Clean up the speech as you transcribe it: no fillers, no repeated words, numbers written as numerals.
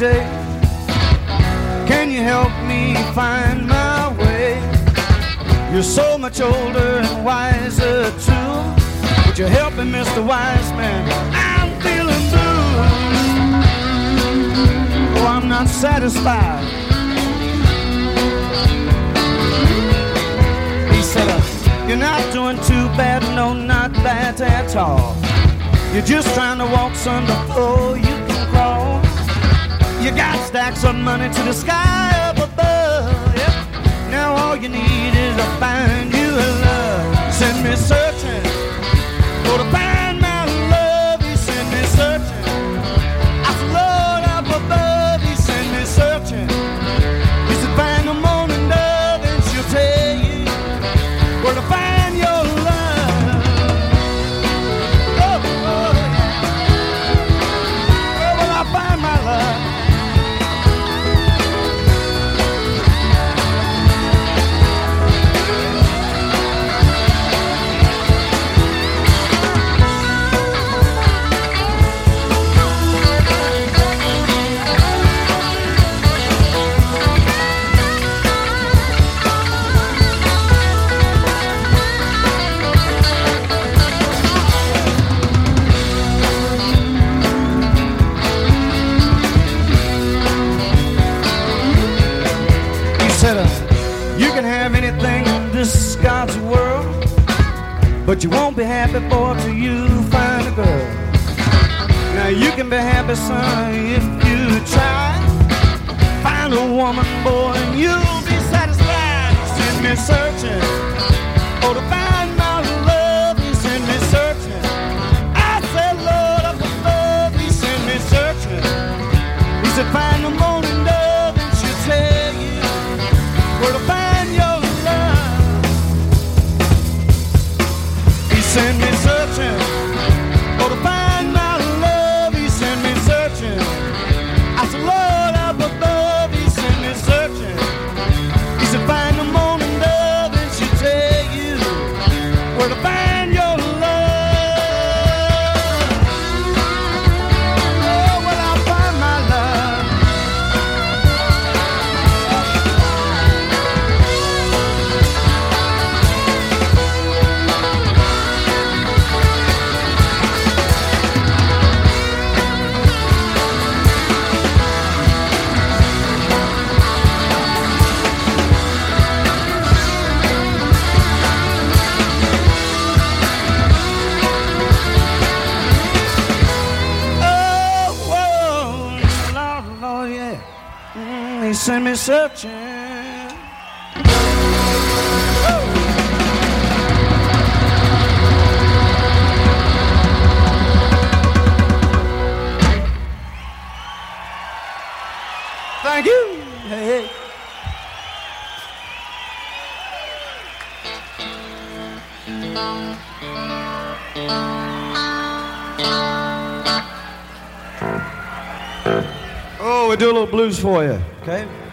today? Can you help me find my way? You're so much older and wiser too. Would you help me, Mr. Wise Man? I'm feeling blue. Oh, I'm not satisfied. He said, you're not doing too bad, no, not bad at all. You're just trying to walk on the floor, you can crawl. You got stacks of money to the sky up above. Yep. Now all you need is to find you a love. Send me searching for to find my love. You send me searching. I said, Lord up above. You send me searching. You said find the morning dove and she'll tell you where to find your love. Oh, oh, yeah. Where will I find my love? You can have anything in this God's world, but you won't be happy, boy, till you find a girl. Now you can be happy, son, if you try. Find a woman, boy, and you'll be satisfied. You send me searching, oh, to find my love. You send me searching. I said, Lord, up above. You send me searching. He said, find the morning dove, and she'll tell you where to find your love. He sent me searching, oh, to find my love. He sent me searching. I said, Lord, up above. He sent me searching. He said, find the morning dove and she'll tell you where to find your love. Oh, where I find my love. He sent me searching. Thank you. Hey, hey. Oh, we do a little blues for you, okay?